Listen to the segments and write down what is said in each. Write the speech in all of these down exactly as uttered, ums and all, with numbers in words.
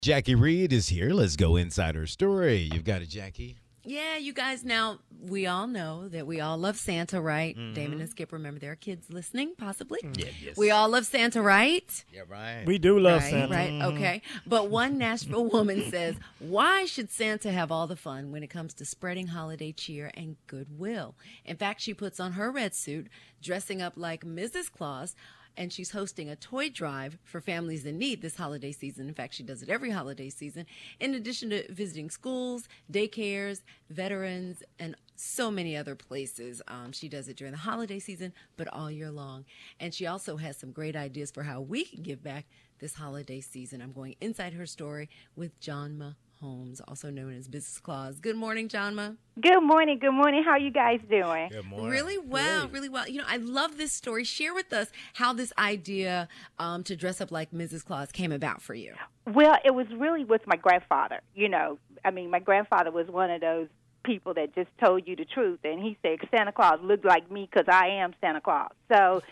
Jackie Reed is here. Let's go inside her story. You've got it, Jackie. Yeah, you guys, now, we all know that we all love Santa, right? Mm-hmm. Damon and Skip, remember there are kids listening, possibly? Yeah, yes. We all love Santa, right? Yeah, right. We do love right, Santa. Right, mm-hmm. okay. But one Nashville woman says, why should Santa have all the fun when it comes to spreading holiday cheer and goodwill? In fact, she puts on her red suit, dressing up like Missus Claus, and she's hosting a toy drive for families in need this holiday season. In fact, she does it every holiday season, in addition to visiting schools, daycares, veterans, and so many other places. Um, she does it during the holiday season, but all year long. And she also has some great ideas for how we can give back this holiday season. I'm going inside her story with Johnma Holmes, also known as Missus Claus. Good morning, Johnma. Good morning. Good morning. How are you guys doing? Good morning. Really well, Great. really well. You know, I love this story. Share with us how this idea um, to dress up like Missus Claus came about for you. Well, it was really with my grandfather. You know, I mean, my grandfather was one of those people that just told you the truth, and he said Santa Claus looked like me because I am Santa Claus. So,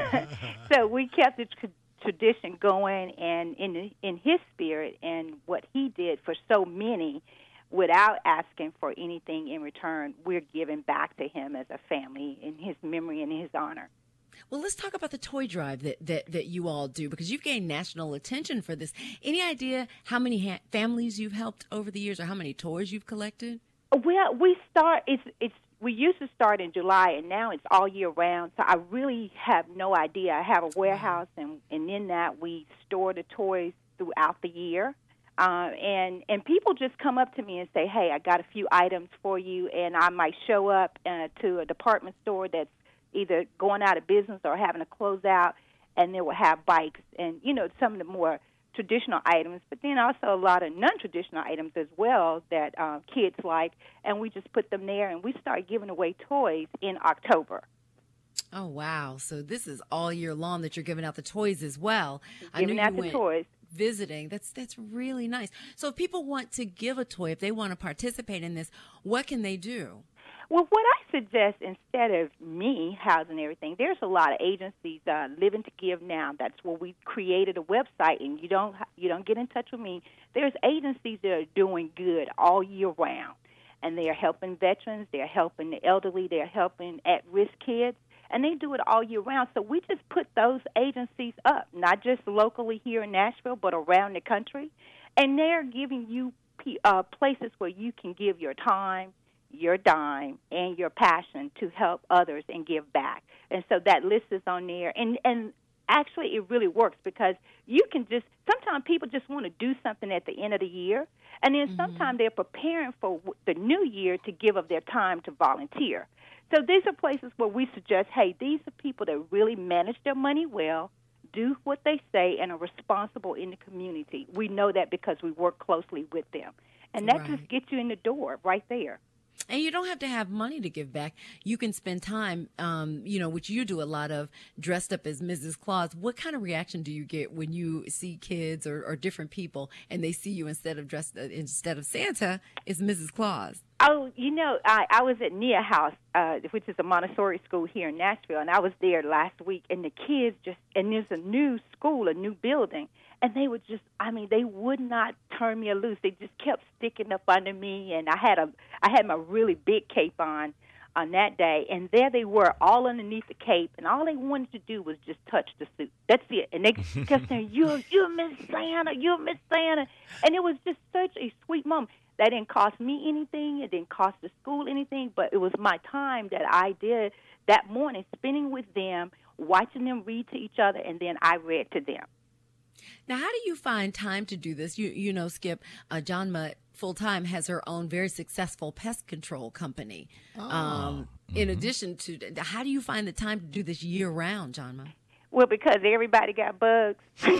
so we kept the tr- tradition going, and in in his spirit and what he did for so many, without asking for anything in return, we're giving back to him as a family in his memory and his honor. Well, let's talk about the toy drive that, that, that you all do, because you've gained national attention for this. Any idea how many ha- families you've helped over the years, or how many toys you've collected? Well, we start. It's it's. We used to start in July, and now it's all year round. So I really have no idea. I have a warehouse, and, and in that we store the toys throughout the year. Uh, and and people just come up to me and say, "Hey, I got a few items for you," and I might show up uh, to a department store that's either going out of business or having a closeout, and they will have bikes and, you know, some of the more traditional items, but then also a lot of non-traditional items as well that uh, kids like, and we just put them there, and we start giving away toys in October. Oh, wow. So this is all year long that you're giving out the toys as well. Giving I out knew the you went toys. Visiting. That's that's really nice. So if people want to give a toy, if they want to participate in this, what can they do? Well, what I suggest, instead of me housing everything, there's a lot of agencies, uh, Living to Give Now. That's where we created a website, and you don't you don't get in touch with me. There's agencies that are doing good all year round, and they are helping veterans, they're helping the elderly, they're helping at-risk kids, and they do it all year round. So we just put those agencies up, not just locally here in Nashville, but around the country, and they're giving you uh, places where you can give your time, your dime, and your passion to help others and give back. And so that list is on there. And and actually it really works, because you can just, sometimes people just want to do something at the end of the year, and then mm-hmm. sometimes they're preparing for the new year to give of their time to volunteer. So these are places where we suggest, hey, these are people that really manage their money well, do what they say, and are responsible in the community. We know that because we work closely with them. And that Right. just gets you in the door right there. And you don't have to have money to give back. You can spend time, um, you know, which you do a lot of, dressed up as Missus Claus. What kind of reaction do you get when you see kids or, or different people, and they see you instead of dressed uh, instead of Santa, it's Missus Claus? Oh, you know, I, I was at Nia House, uh, which is a Montessori school here in Nashville, and I was there last week, and the kids just, and there's a new school, a new building, and they would just, I mean, they would not turn me loose. They just kept sticking up under me, and I had a, I had my really big cape on on that day, and there they were all underneath the cape, and all they wanted to do was just touch the suit. That's it. And they kept saying, you're, you're Miss Santa, you're Miss Santa. And it was just such a sweet moment. That didn't cost me anything. It didn't cost the school anything, but it was my time that I did that morning, spending with them, watching them read to each other, and then I read to them. Now, how do you find time to do this? You you know, Skip, uh, Johnma full-time has her own very successful pest control company. Oh. Um, Mm-hmm. in addition to, how do you find the time to do this year-round, Johnma? Well, because everybody got bugs.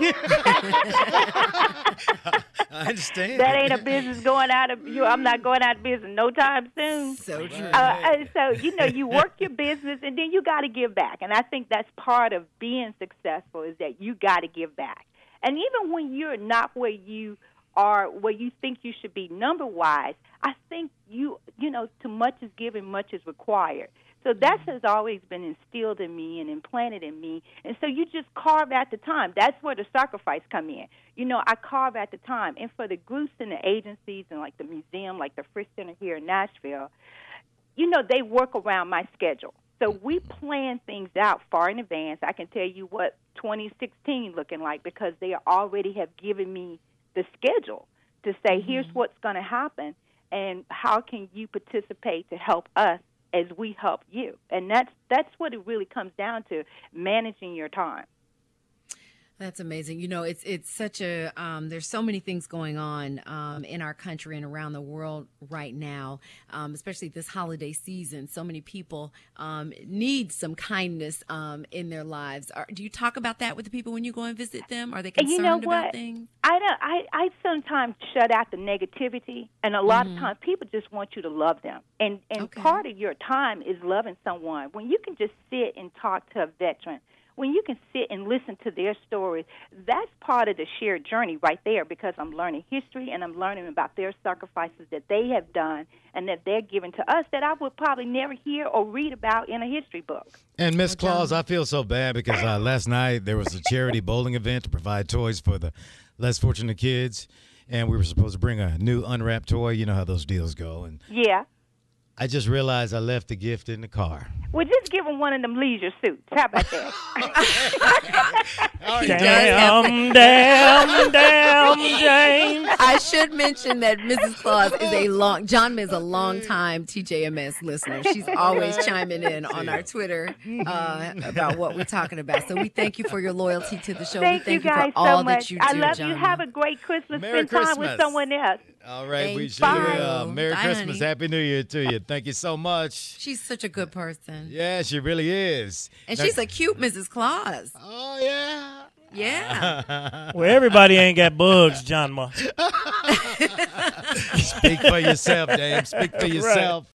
I understand. That ain't a business going out of you. I'm not going out of business no time soon. So true. Uh, and so, you know, you work your business, and then you got to give back. And I think that's part of being successful, is that you got to give back. And even when you're not where you are, where you think you should be number-wise, I think you, you know, too much is given, much is required. So that has always been instilled in me and implanted in me. And so you just carve out the time. That's where the sacrifice come in. You know, I carve out the time. And for the groups and the agencies and like the museum, like the Frisch Center here in Nashville, you know, they work around my schedule. So we plan things out far in advance. I can tell you what twenty sixteen looking like because they already have given me the schedule to say, mm-hmm. here's what's going to happen, and how can you participate to help us as we help you. And that's that's what it really comes down to, managing your time. That's amazing. You know, it's it's such a, um, there's so many things going on um, in our country and around the world right now, um, especially this holiday season. So many people um, need some kindness um, in their lives. Are, do you talk about that with the people when you go and visit them? Are they concerned you know what? about things? I, don't, I, I sometimes shut out the negativity, and a lot mm-hmm. of times people just want you to love them. And, and okay. part of your time is loving someone. When you can just sit and talk to a veteran, when you can sit and listen to their stories, that's part of the shared journey right there, because I'm learning history and I'm learning about their sacrifices that they have done and that they're giving to us that I would probably never hear or read about in a history book. And Miss Claus, I feel so bad because uh, last night there was a charity bowling event to provide toys for the less fortunate kids, and we were supposed to bring a new unwrapped toy. You know how those deals go. And yeah. I just realized I left the gift in the car. Well, just give him one of them leisure suits. How about that? Damn, damn, damn, James. I should mention that Missus Claus is a long, John is a long-time T J M S listener. She's always chiming in on our Twitter uh, about what we're talking about. So we thank you for your loyalty to the show. Thank we thank you guys you for all so much. that you do, I love John. you. Have a great Christmas. Merry Spend time Christmas. with someone else. All right, Thank we sure Bye. will. Merry Bye, Christmas. honey. Happy New Year to you. Thank you so much. She's such a good person. Yeah, she really is. And Now- she's a cute Missus Claus. Oh, yeah. Yeah. Well, everybody ain't got bugs, John Ma. Speak for yourself, Dave. Speak for yourself.